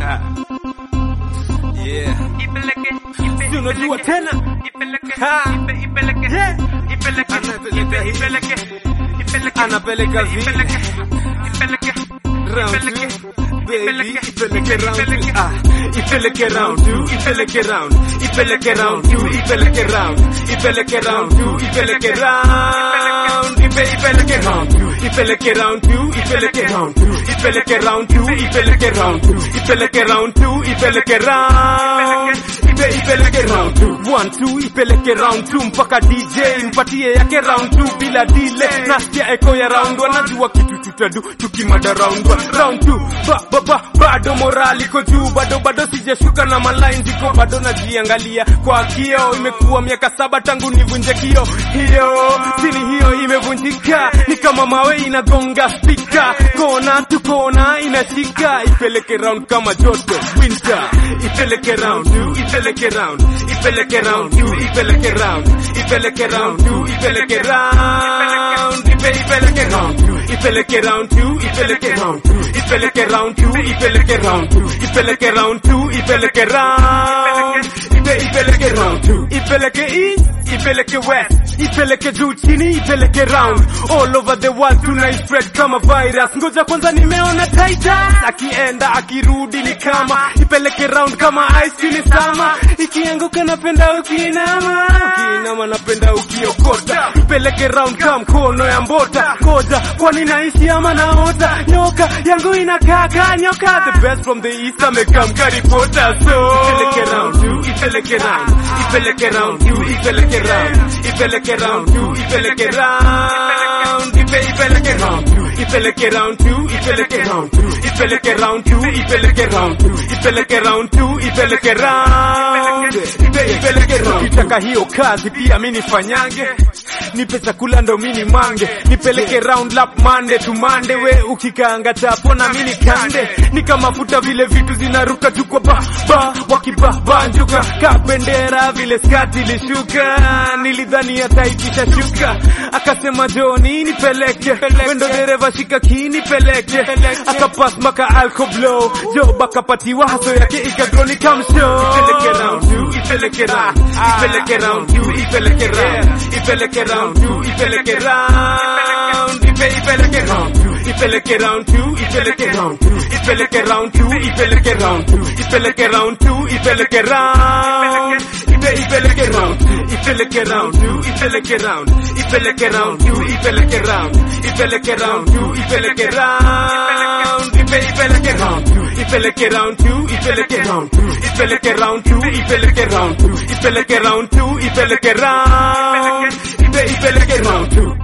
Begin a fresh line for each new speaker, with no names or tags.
Yeah. Tunajua tena. Anapeleka vile. Round two. Baby, ipeleke round two. Ipeleke round two. Ipeleke round. Ipeleke round two. Ipeleke round. Ipeleke round two. Ipeleke round. Ipeleke round two. Ipeleke round two. Ipeleke round two. Ipeleke round two. Ipeleke round two. Ipeleke round two. Ipeleke round. Ipeleke round two. 1 2 ipeleke round two mpaka DJ mpatie yake round two bila delay. Nasikia echo ya round 1 najua kitu tutadu tukimada round 1 round 2 bado morali iko juu bado sijashuka na maline ziko bado najiangalia kwa kio. Imekuwa miaka 7 tangu nivunje kio hiyo sini hiyo imevunjika ni kama mawe inagonga speaker kona tu kona inashika. Ipeleke round kama joto winter. Ipeleke round 2 ipeleke round. Ipeleke round 2 ipeleke round. Ipeleke round 2 ipeleke round. Ipeleke round 2 ipeleke round 2 ipeleke round 2 ipeleke round 2 ipeleke round 2 ipeleke round 2 ipeleke round. Ipeleke round 2 ipeleke east ipeleke west ipeleke juu chini ipeleke round all over the world tuna spread kama virus. Ngoja kwanza nimeona Titan akienda akirudi ni kama ipeleke round kama ice cream sama ikianguka napenda ukiinama napenda ukiokota. Ipeleke round kama mkono ya mbota ngoja kwani naishi ama naota nyoka yangu inakaa nyoka the best from the east amekam karipota. So ipeleke round 2 ipeleke round. Ipeleke round 2 ipeleke round. Ipeleke round 2 ipeleke round. Ipeleke round 2 ipeleke round 2 ipeleke round 2 ipeleke round 2 ipeleke round 2 ipeleke round 2 ipeleke round. Ipeleke round. Ukitaka hiyo kazi pia mimi nifanyange nipe chakula ndo mimi mange nipeleke round lap Monday to Monday. We ukikaanga chapo na mimi kande ni kama futa vile vitu zinaruka tu kwa wakibanjuka ka bendera vile skati lishuka. Nilidhani ataitisha shuka akasema Johnny nipeleke wendo dereva shika kini peleke akapass maka alcohol blow job akapatiwa haso yake ikadroni come show. Ipeleke round 2 ipeleke round. Ipeleke round 2 ipeleke round. Ipeleke round 2 ipeleke round. Ipeleke round 2 ipeleke round 2 ipeleke round 2 ipeleke round 2 ipeleke round 2 ipeleke round 2 ipeleke round. Ipeleke round 2 ipeleke round 2 ipeleke round. Ipeleke round 2 ipeleke round. Ipeleke round 2 ipeleke round. Ipeleke round 2 ipeleke round 2 ipeleke round 2 ipeleke round 2 ipeleke round 2 ipeleke round 2 ipeleke round. Ipeleke round 2